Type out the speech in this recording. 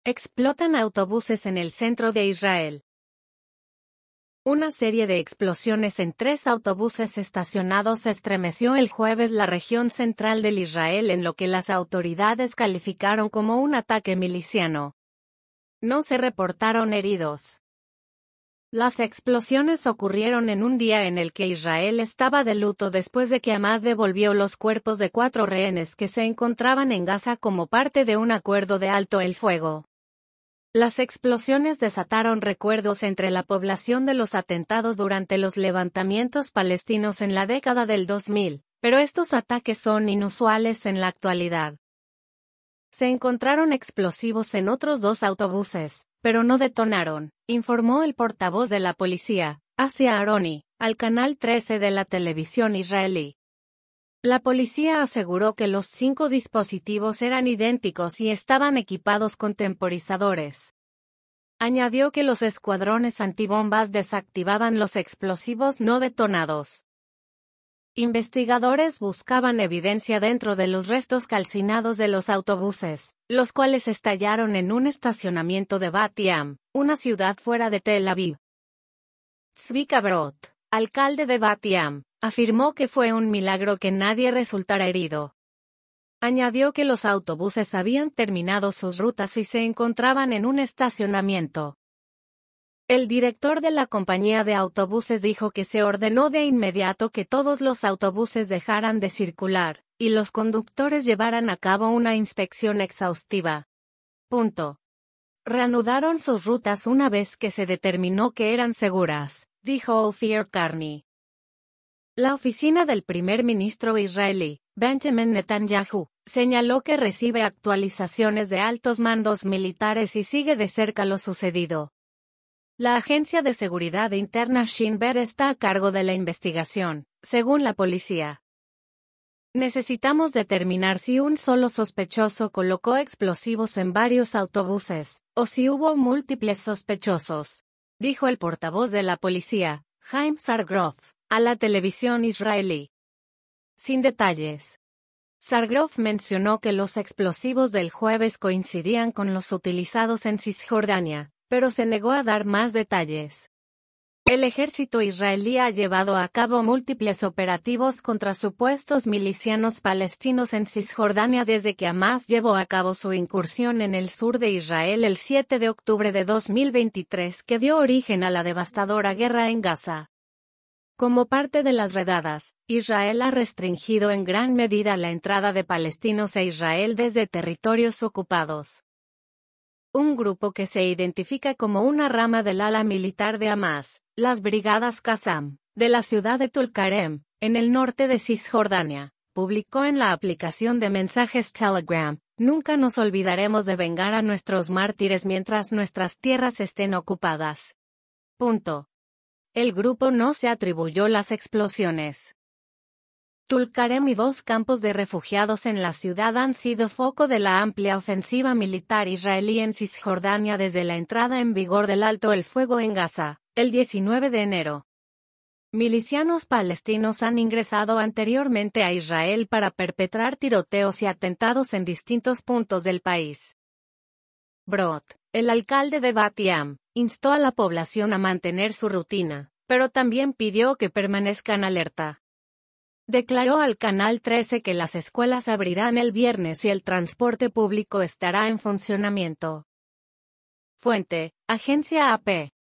Explotan autobuses en el centro de Israel. Una serie de explosiones en 3 autobuses estacionados estremeció el jueves la región central del Israel en lo que las autoridades calificaron como un ataque miliciano. No se reportaron heridos. Las explosiones ocurrieron en un día en el que Israel estaba de luto después de que Hamás devolvió los cuerpos de 4 rehenes que se encontraban en Gaza como parte de un acuerdo de alto el fuego. Las explosiones desataron recuerdos entre la población de los atentados durante los levantamientos palestinos en la década del 2000, pero estos ataques son inusuales en la actualidad. Se encontraron explosivos en otros 2 autobuses, pero no detonaron, informó el portavoz de la policía, Asia Aroni, al canal 13 de la televisión israelí. La policía aseguró que los 5 dispositivos eran idénticos y estaban equipados con temporizadores. Añadió que los escuadrones antibombas desactivaban los explosivos no detonados. Investigadores buscaban evidencia dentro de los restos calcinados de los autobuses, los cuales estallaron en un estacionamiento de Bat Yam, una ciudad fuera de Tel Aviv. Tzvika Brot, alcalde de Bat Yam, afirmó que fue un milagro que nadie resultara herido. Añadió que los autobuses habían terminado sus rutas y se encontraban en un estacionamiento. El director de la compañía de autobuses dijo que se ordenó de inmediato que todos los autobuses dejaran de circular, y los conductores llevaran a cabo una inspección exhaustiva. Reanudaron sus rutas una vez que se determinó que eran seguras, dijo Ophir Carney. La oficina del primer ministro israelí, Benjamin Netanyahu, señaló que recibe actualizaciones de altos mandos militares y sigue de cerca lo sucedido. La Agencia de Seguridad Interna Shin Bet está a cargo de la investigación, según la policía. Necesitamos determinar si un solo sospechoso colocó explosivos en varios autobuses, o si hubo múltiples sospechosos, dijo el portavoz de la policía, Chaim Sargrof, a la televisión israelí. Sin detalles. Sargrof mencionó que los explosivos del jueves coincidían con los utilizados en Cisjordania, pero se negó a dar más detalles. El ejército israelí ha llevado a cabo múltiples operativos contra supuestos milicianos palestinos en Cisjordania desde que Hamás llevó a cabo su incursión en el sur de Israel el 7 de octubre de 2023 que dio origen a la devastadora guerra en Gaza. Como parte de las redadas, Israel ha restringido en gran medida la entrada de palestinos a Israel desde territorios ocupados. Un grupo que se identifica como una rama del ala militar de Hamás, las Brigadas Qassam, de la ciudad de Tulkarem, en el norte de Cisjordania, publicó en la aplicación de mensajes Telegram: "Nunca nos olvidaremos de vengar a nuestros mártires mientras nuestras tierras estén ocupadas". El grupo no se atribuyó las explosiones. Tulkarem y 2 campos de refugiados en la ciudad han sido foco de la amplia ofensiva militar israelí en Cisjordania desde la entrada en vigor del alto el fuego en Gaza, el 19 de enero. Milicianos palestinos han ingresado anteriormente a Israel para perpetrar tiroteos y atentados en distintos puntos del país. Brot, el alcalde de Bat Yam, instó a la población a mantener su rutina, pero también pidió que permanezcan alerta. Declaró al Canal 13 que las escuelas abrirán el viernes y el transporte público estará en funcionamiento. Fuente: Agencia AP.